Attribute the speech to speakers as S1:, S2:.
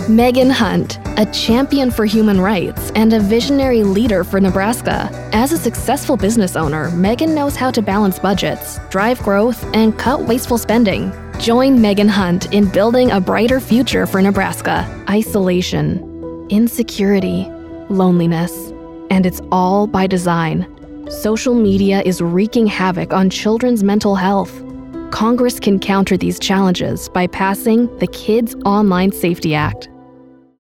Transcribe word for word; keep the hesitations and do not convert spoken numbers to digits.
S1: Megan Hunt, a champion for human rights and a visionary leader for Nebraska. As a successful business owner, Megan knows how to balance budgets, drive growth, and cut wasteful spending. Join Megan Hunt in building a brighter future for Nebraska. Isolation, insecurity, loneliness, and it's all by design. Social media is wreaking havoc on children's mental health. Congress can counter these challenges by passing the Kids Online Safety Act.